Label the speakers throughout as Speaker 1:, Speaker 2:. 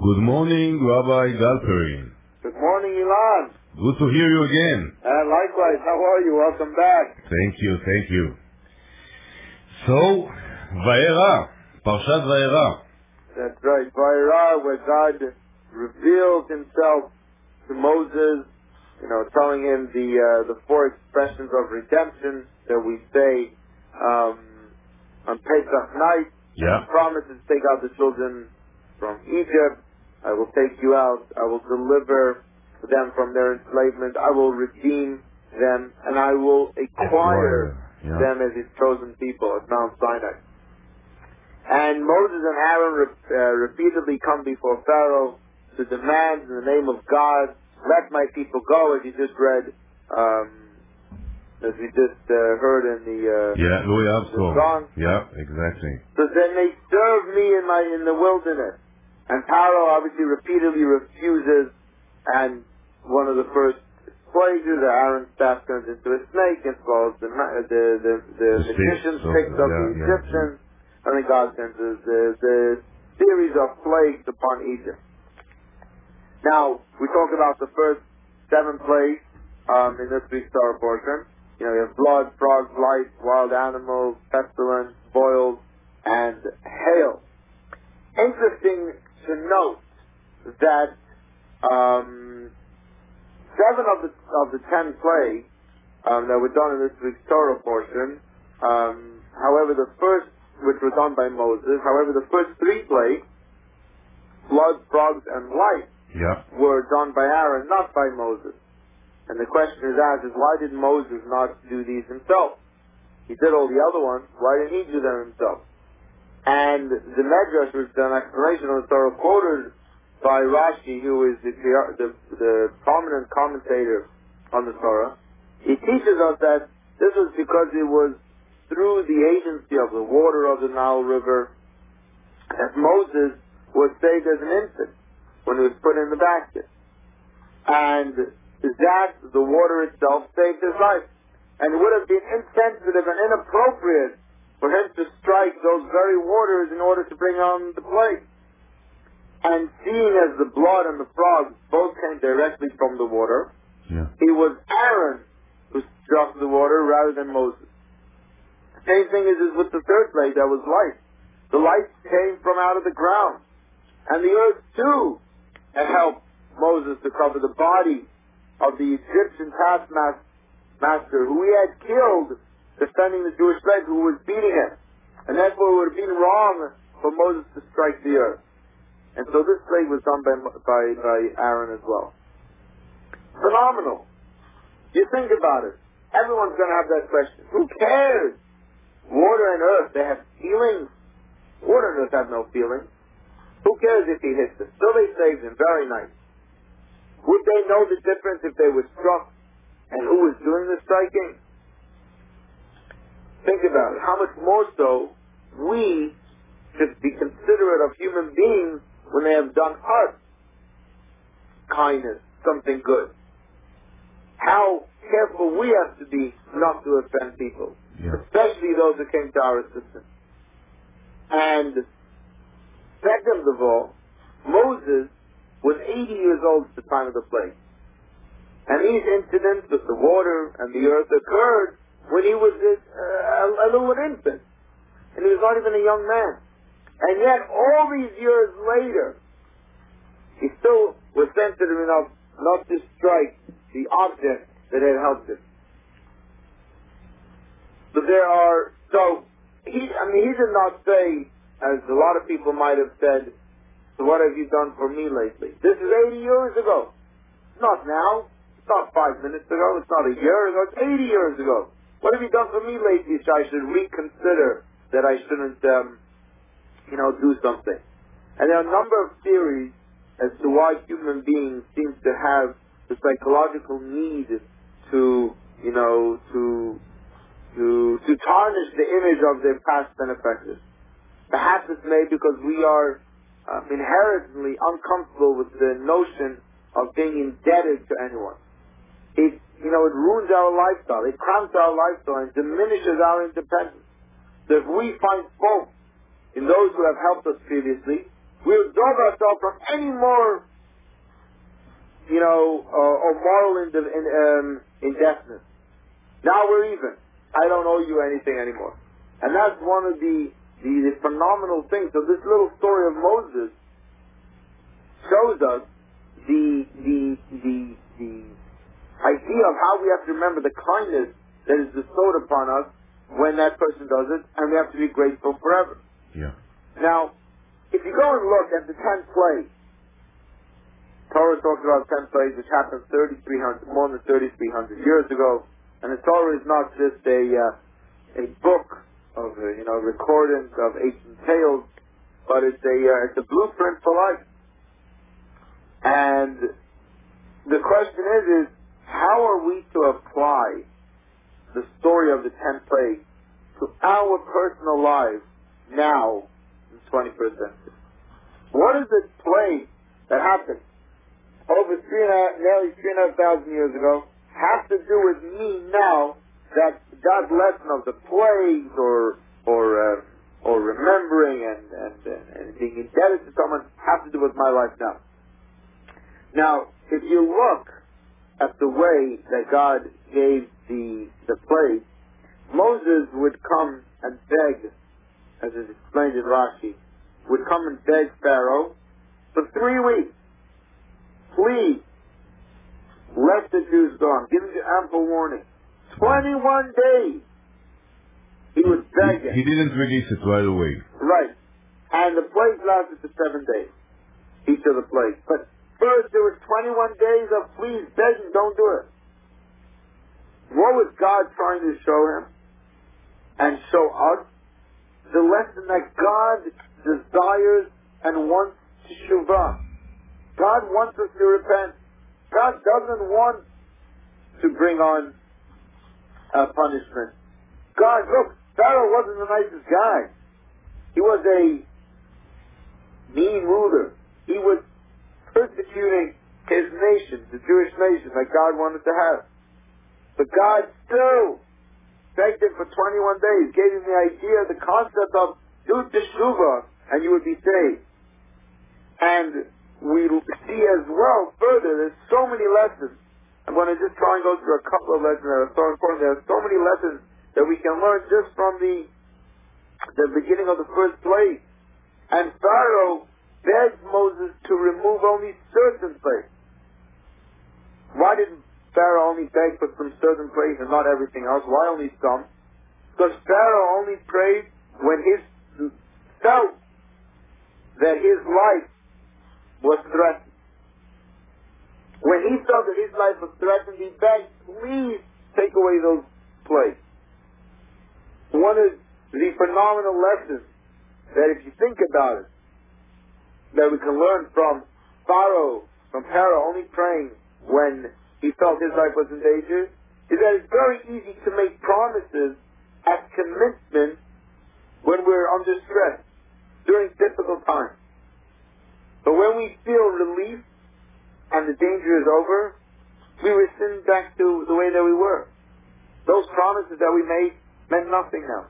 Speaker 1: Good morning, Rabbi Galperin.
Speaker 2: Good morning, Ilan.
Speaker 1: Good to hear you again.
Speaker 2: Likewise, how are you? Welcome back.
Speaker 1: Thank you. So, Vayera, Parshat Vayera.
Speaker 2: That's right, Vayera, where God revealed himself to Moses, telling him the four expressions of redemption that we say on Pesach night.
Speaker 1: Yeah.
Speaker 2: Promises to take out the children from Egypt. I will take you out. I will deliver them from their enslavement. I will redeem them, and I will acquire them as his chosen people at Mount Sinai. And Moses and Aaron repeatedly come before Pharaoh to demand in the name of God, let my people go, as you just read, as we just heard in the
Speaker 1: Louis Armstrong
Speaker 2: song.
Speaker 1: Yeah, exactly.
Speaker 2: So then they serve me in the wilderness. And Pharaoh obviously repeatedly refuses, and one of the first plagues is that Aaron's staff turns into a snake and swallows the magician's sticks of the Egyptians, and then God sends the series of plagues upon Egypt. Now, we talk about the first 7 plagues in this week's Torah portion. You have blood, frogs, lice, wild animals, pestilence, boils, and hail. Interesting to note that 7 of the 10 plagues that were done in this week's Torah portion, however, the first, which was done by Moses, however, the first 3 plagues, blood, frogs, and lice, were done by Aaron, not by Moses. And the question is asked is, why did Moses not do these himself? He did all the other ones. Why didn't he do them himself? And the Medrash, which is an explanation of the Torah quoted by Rashi, who is the prominent commentator on the Torah, he teaches us that this was because it was through the agency of the water of the Nile River that Moses was saved as an infant when he was put in the basket. And that the water itself saved his life. And it would have been insensitive and inappropriate for him to strike those very waters in order to bring on the plague. And seeing as the blood and the frogs both came directly from the water, it was Aaron who struck the water rather than Moses. The same thing is with the third plague, that was lice. The lice came from out of the ground. And the earth too had helped Moses to cover the body of the Egyptian taskmaster who he had killed defending the Jewish slave who was beating him. And therefore it would have been wrong for Moses to strike the earth. And so this plague was done by Aaron as well. Phenomenal. You think about it. Everyone's going to have that question. Who cares? Water and earth, they have feelings. Water and earth have no feelings. Who cares if he hits them? Still they saved him. Very nice. Would they know the difference if they were struck and who was doing the striking? Think about it. How much more so we should be considerate of human beings when they have done us kindness, something good. How careful we have to be not to offend people, especially those who came to our assistance. And second of all, Moses was 80 years old at the time of the plague. And these incidents with the water and the earth occurred when he was a little infant. And he was not even a young man. And yet, all these years later, he still was sensitive enough not to strike the object that had helped him. He did not say, as a lot of people might have said, so what have you done for me lately? This is 80 years ago. Not now. It's not 5 minutes ago. It's not a year ago. It's 80 years ago. What have you done for me lately so I should reconsider that I shouldn't, do something? And there are a number of theories as to why human beings seem to have the psychological need to tarnish the image of their past benefactors. Perhaps it's maybe because we are inherently uncomfortable with the notion of being indebted to anyone. It ruins our lifestyle. It cramps our lifestyle and diminishes our independence. So if we find fault in those who have helped us previously, we absolve ourselves yourself from any more, or moral indebtedness. Now we're even. I don't owe you anything anymore. And that's one of the phenomenal things. So this little story of Moses shows us the idea of how we have to remember the kindness that is bestowed upon us when that person does it, and we have to be grateful forever.
Speaker 1: Yeah.
Speaker 2: Now, if you go and look at the 10 plagues, Torah talks about 10 plagues which happened more than 3,300 years ago, and the Torah is not just a book of recordings of ancient tales, but it's a blueprint for life. And the question is how are we to apply the story of the 10 plagues to our personal lives now in the 21st century? What is this plague that happened over nearly 3,500 years ago have to do with me now, that lesson of the plagues or remembering and being indebted to someone have to do with my life now? Now, if you look at the way that God gave the plague, Moses would come and beg, as is explained in Rashi, would come and beg Pharaoh for 3 weeks. Please, let the Jews go. I'm giving you ample warning. 21 days he was begging.
Speaker 1: He didn't release it right away.
Speaker 2: Right. And the plague lasted for 7 days. Each of the plagues. But first there was 21 days of please begging, don't do it. What was God trying to show him and show us? The lesson that God desires and wants teshuvah. God wants us to repent. God doesn't want to bring on punishment. God, look, Pharaoh wasn't the nicest guy. He was a mean ruler. He was persecuting his nation, the Jewish nation, that God wanted to have. But God still begged him for 21 days, gave him the idea, the concept of do teshuvah, and you would be saved. And we see as well further, there's so many lessons. I'm going to just try and go through a couple of lessons that are so important. There are so many lessons that we can learn just from the beginning of the first plague. And Pharaoh begged Moses to remove only certain plagues. Why didn't Pharaoh only beg for some certain plagues and not everything else? Why only some? Because Pharaoh only prayed when he felt that his life was threatened. When he felt that his life was threatened, he begged, please take away those plagues. One of the phenomenal lessons that, if you think about it, that we can learn from Pharaoh only praying when he felt his life was in danger, is that it's very easy to make promises as commitments when we're under stress, during difficult times. But when we feel relief and the danger is over, we rescind back to the way that we were. Those promises that we made meant nothing now.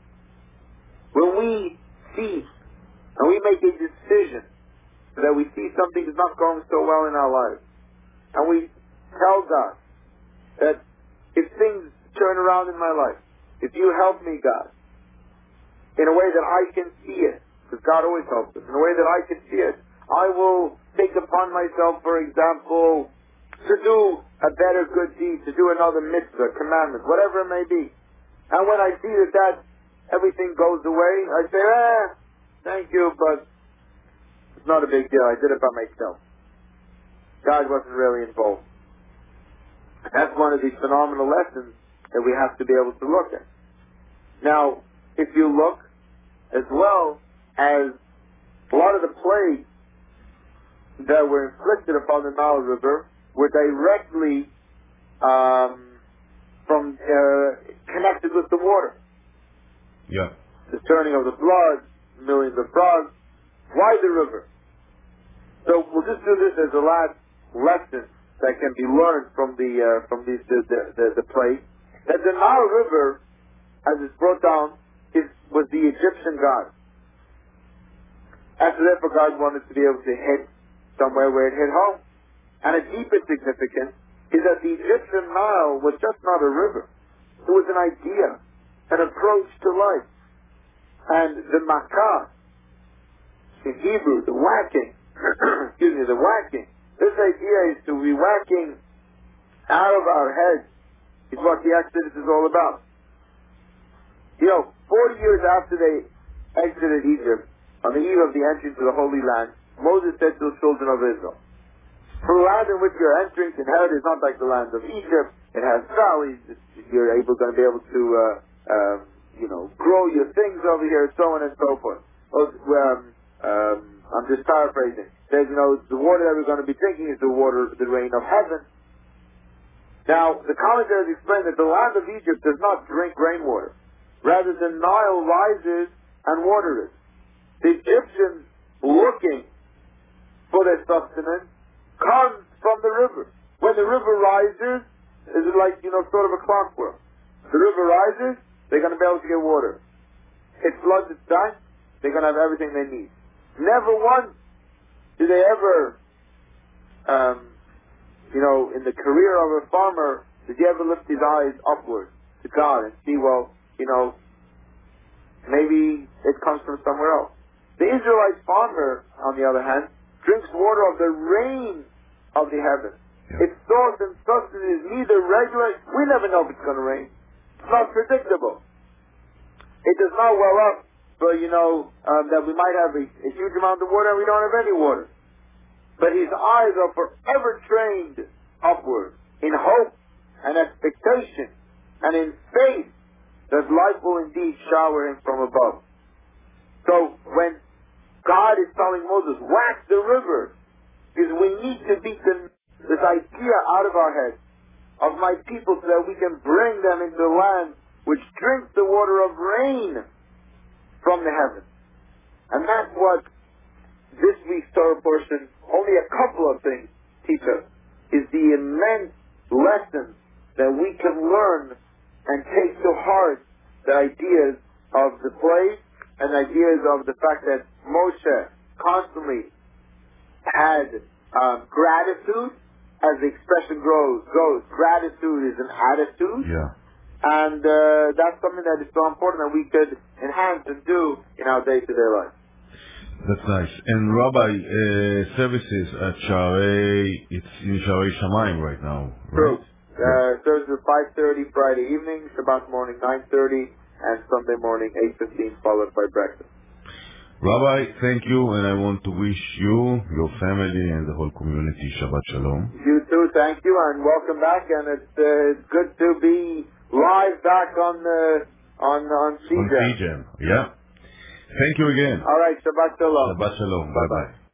Speaker 2: When we see and we make a decision that we see something is not going so well in our lives, and we tell God that if things turn around in my life, if you help me, God, in a way that I can see it, because God always helps us, in a way that I can see it, I will take upon myself, for example, to do a better good deed, to do another mitzvah, commandment, whatever it may be. And when I see that everything goes away, I say, thank you, but it's not a big deal. I did it by myself. God wasn't really involved. And that's one of these phenomenal lessons that we have to be able to look at. Now, if you look as well as a lot of the plagues that were inflicted upon the Nile River were directly connected with the water.
Speaker 1: Yeah.
Speaker 2: The turning of the blood, millions of frogs. Why the river? So we'll just do this as the last lesson that can be learned from the plague. That the Nile River, as it's brought down, was the Egyptian god. And so therefore God wanted to be able to hit somewhere where it hit home. And a deeper significance is that the Egyptian Nile was just not a river. It was an idea, an approach to life. And the makah, in Hebrew, the whacking, the whacking. This idea is to be whacking out of our heads is what the Exodus is all about. 40 years after they exited Egypt, on the eve of the entry to the Holy Land, Moses said to the children of Israel, "For the land in which you're entering to inherit is not like the land of Egypt. It has valleys. You're going to be able to, grow your things over here, so on and so forth." I'm just paraphrasing. It says, the water that we're going to be drinking is the water, the rain of heaven. Now, the commentaries explain that the land of Egypt does not drink rainwater. Rather, the Nile rises and waters it. The Egyptians, looking for their sustenance, comes from the river. When the river rises, it's like, sort of a clockwork. The river rises, they're going to be able to get water. It floods its bank, they're going to have everything they need. Never once do they ever, in the career of a farmer, did he ever lift his eyes upward to God and see, maybe it comes from somewhere else. The Israelite farmer, on the other hand, drinks water of the rain of the heavens.
Speaker 1: Yeah.
Speaker 2: Its source and sustenance is neither regular, we never know if it's going to rain. It's not predictable. It does not well up, but that we might have a huge amount of water and we don't have any water. But his eyes are forever trained upward in hope and expectation and in faith that life will indeed shower him from above. So when God is telling Moses, whack the river, because we need to beat this idea out of our heads of my people so that we can bring them into the land which drinks the water of rain from the heavens. And that's what this week's Torah portion, only a couple of things teach us, is the immense lessons that we can learn and take to heart the ideas of the plague and ideas of the fact that Moshe constantly had gratitude, as the expression goes, gratitude is an attitude.
Speaker 1: Yeah.
Speaker 2: And that's something that is so important that we could enhance and do in our day-to-day life.
Speaker 1: That's nice. And Rabbi, services at it's in Sharei Shamayim right now, right?
Speaker 2: True. Thursday 5:30, Friday evening, Shabbat morning 9:30, and Sunday morning 8:15, followed by breakfast.
Speaker 1: Rabbi, thank you, and I want to wish you, your family, and the whole community Shabbat Shalom.
Speaker 2: You too, thank you, and welcome back. And it's good to be live back on CJAM.
Speaker 1: On CJAM, yeah. Thank you again.
Speaker 2: All right, Shabbat Shalom.
Speaker 1: Shabbat Shalom. Bye-bye.